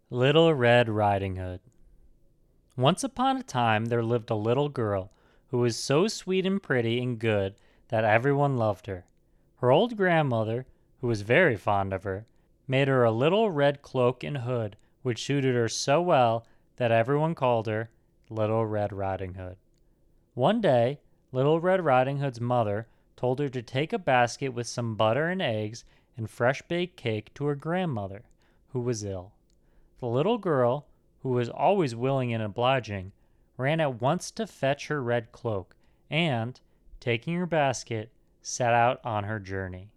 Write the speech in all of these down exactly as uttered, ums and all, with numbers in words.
Little Red Riding Hood. Once upon a time there lived a little girl who was so sweet and pretty and good that everyone loved her. Her old grandmother, who was very fond of her, made her a little red cloak and hood which suited her so well that everyone called her Little Red Riding Hood. One day, Little Red Riding Hood's mother told her to take a basket with some butter and eggs and fresh baked cake to her grandmother, who was ill. The little girl, who was always willing and obliging, ran at once to fetch her red cloak, and, taking her basket, set out on her journey.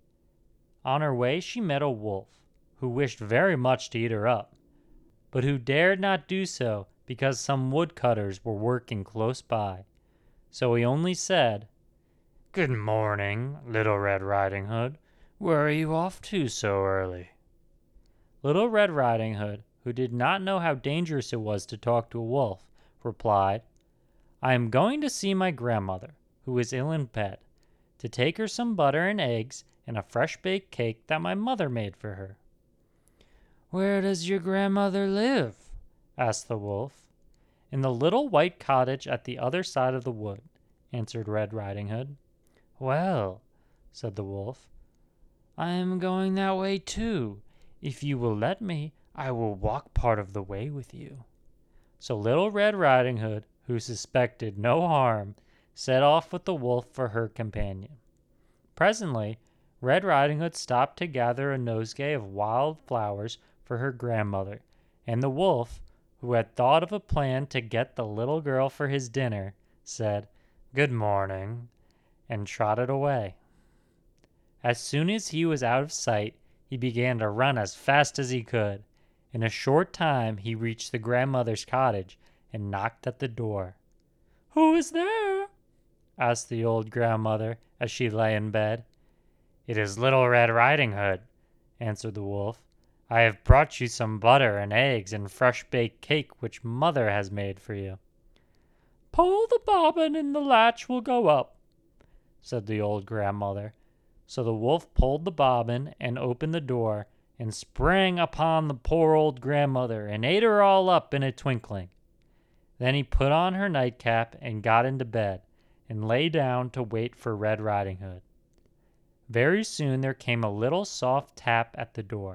On her way she met a wolf, who wished very much to eat her up, but who dared not do so because some woodcutters were working close by. So he only said, "Good morning, Little Red Riding Hood. Where are you off to so early?" Little Red Riding Hood, who did not know how dangerous it was to talk to a wolf, replied, "I am going to see my grandmother, who is ill in bed, to take her some butter and eggs and a fresh baked cake that my mother made for her." "Where does your grandmother live?" asked the wolf. "In the little white cottage at the other side of the wood," answered Red Riding Hood. "Well," said the wolf, "I am going that way too. If you will let me, I will walk part of the way with you." So Little Red Riding Hood, who suspected no harm, set off with the wolf for her companion. Presently, Red Riding Hood stopped to gather a nosegay of wild flowers for her grandmother, and the wolf, who had thought of a plan to get the little girl for his dinner, said, "Good morning," and trotted away. As soon as he was out of sight, he began to run as fast as he could. In a short time he reached the grandmother's cottage and knocked at the door. "Who is there?" asked the old grandmother as she lay in bed. "It is Little Red Riding Hood," answered the wolf. "I have brought you some butter and eggs and fresh baked cake which mother has made for you." "Pull the bobbin and the latch will go up," said the old grandmother. So the wolf pulled the bobbin and opened the door and sprang upon the poor old grandmother and ate her all up in a twinkling. Then he put on her nightcap and got into bed and lay down to wait for Red Riding Hood. Very soon there came a little soft tap at the door.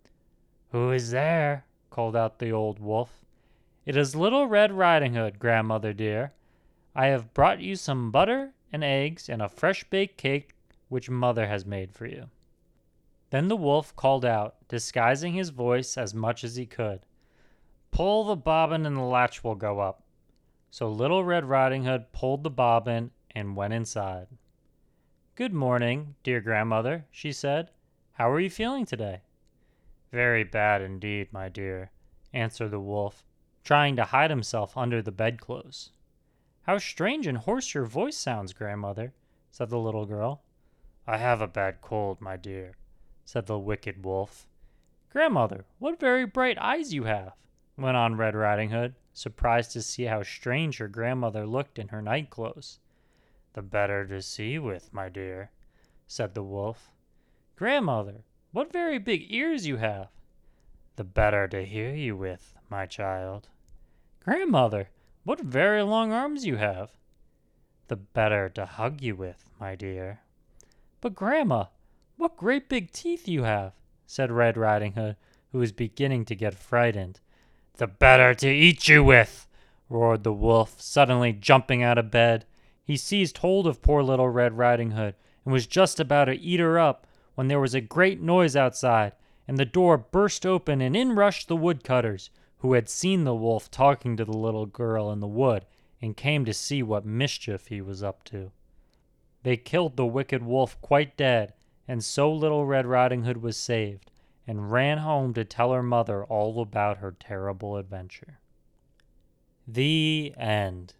"Who is there?" called out the old wolf. "It is Little Red Riding Hood, grandmother dear. I have brought you some butter and eggs and a fresh baked cake which mother has made for you." Then the wolf called out, disguising his voice as much as he could, "Pull the bobbin and the latch will go up." So Little Red Riding Hood pulled the bobbin and went inside. "Good morning, dear grandmother," she said. "How are you feeling today?" "Very bad indeed, my dear," answered the wolf, trying to hide himself under the bedclothes. "How strange and hoarse your voice sounds, grandmother," said the little girl. "I have a bad cold, my dear," said the wicked wolf. "Grandmother, what very bright eyes you have," went on Red Riding Hood, surprised to see how strange her grandmother looked in her night clothes. "The better to see with, my dear," said the wolf. "Grandmother, what very big ears you have." "The better to hear you with, my child." "Grandmother, what very long arms you have." "The better to hug you with, my dear." "But, Grandma, what great big teeth you have," said Red Riding Hood, who was beginning to get frightened. "The better to eat you with," roared the wolf, suddenly jumping out of bed. He seized hold of poor Little Red Riding Hood and was just about to eat her up when there was a great noise outside, and the door burst open and in rushed the woodcutters, who had seen the wolf talking to the little girl in the wood and came to see what mischief he was up to. They killed the wicked wolf quite dead, and so Little Red Riding Hood was saved, and ran home to tell her mother all about her terrible adventure. The end.